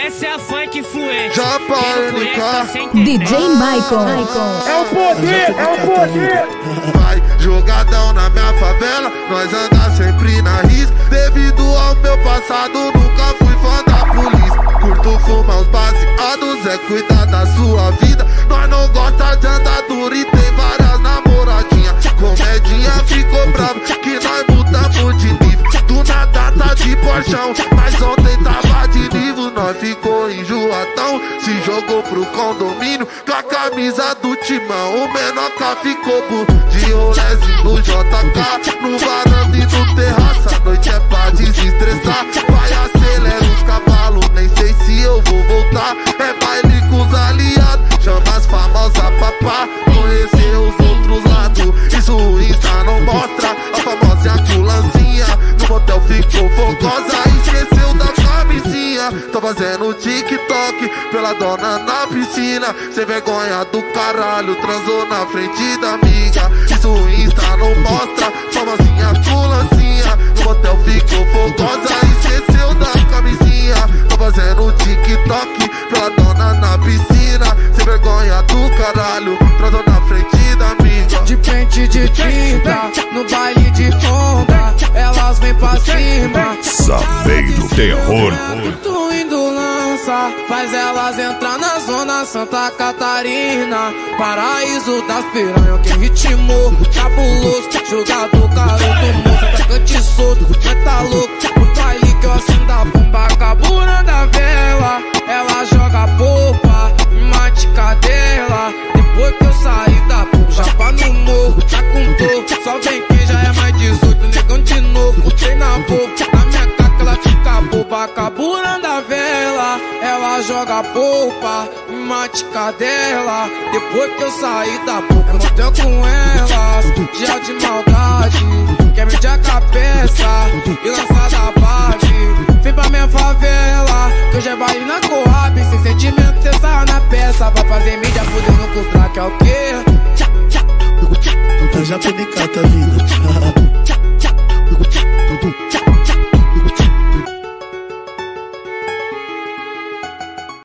conhece é a funk influente. Já para DJ Michael. É o poder, é o poder. Vai jogadão na minha favela, nós anda sempre na risca. Devido ao meu passado, nunca fui fã da polícia. Curto fumar os baseados, é cuidar da sua vida. Nós não gosta de andar duro e tem várias namoradinhas. Comedinha ficou brava que nós mudamos de nível. Do nada tá de porchão, mas ontem tava de nível. Nós ficou enjoadão, se jogou pro condomínio com a camisa do timão. O Menoca ficou de rolezinho no JK, no varanda e no terraço. A noite é pra desestressar, vai acelera os cavalos, nem sei se eu vou voltar. É baile com os aliados, chama as famosas papá. Conhecer os outros lados, isso o Insta não mostra. A famosa culancinha, no motel ficou fogosa, esqueceu da camisinha. Tô fazendo TikTok pela dona na piscina. Sem vergonha do caralho, transou na frente da amiga. Isso o Insta não mostra, famosinha culancinha. No motel ficou fogosa, esqueceu da camisinha. Tô fazendo TikTok pela dona na piscina. Sem vergonha do caralho, transou na frente da amiga. De pente de tinta, no baile de onda, elas vêm pra cima. Saveiro Terror. Tu indo lança, faz elas entrar na zona Santa Catarina. Paraíso das piranhas, quem ritmou, cabuloso. Jogador, garoto, moça, atacante solto. Mas tá louco, o baile que eu acendo a bomba, caburando a vela. Ela joga polpa, mate cadela. Depois que eu saí da boca, chapa no morro, tá com dor. Só vem quem já é mais 18, negão de novo. Tem na boca, na minha caca ela fica boba, caburando a vela. Ela joga polpa, mate cadela. Depois que eu saí da boca, eu motel com elas, dia de maldade. Quer medir a cabeça e lançar da base. Vem pra minha favela, que hoje é baile na Coab. Sem sentimento cê sai na peça. Vai fazer mídia fudendo com os track, é o quê? Eu já tô de cata, vida.